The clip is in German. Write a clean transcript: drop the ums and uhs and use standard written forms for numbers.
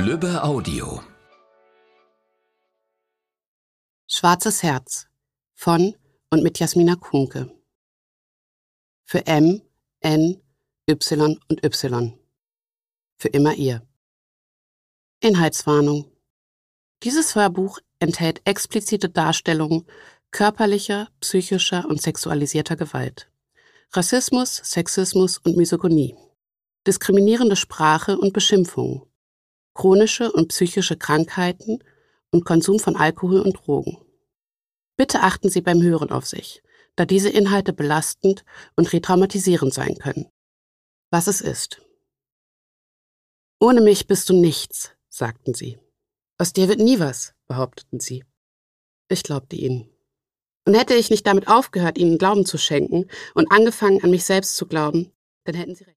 Lübbe Audio. Schwarzes Herz von und mit Jasmina Kuhnke. Für M, N, Y und Y. Für immer ihr. Inhaltswarnung. Dieses Hörbuch enthält explizite Darstellungen körperlicher, psychischer und sexualisierter Gewalt, Rassismus, Sexismus und Misogynie, diskriminierende Sprache und Beschimpfungen, chronische und psychische Krankheiten und Konsum von Alkohol und Drogen. Bitte achten Sie beim Hören auf sich, da diese Inhalte belastend und retraumatisierend sein können. Was es ist. Ohne mich bist du nichts, sagten sie. Aus dir wird nie was, behaupteten sie. Ich glaubte ihnen. Und hätte ich nicht damit aufgehört, ihnen Glauben zu schenken und angefangen, an mich selbst zu glauben, dann hätten sie recht.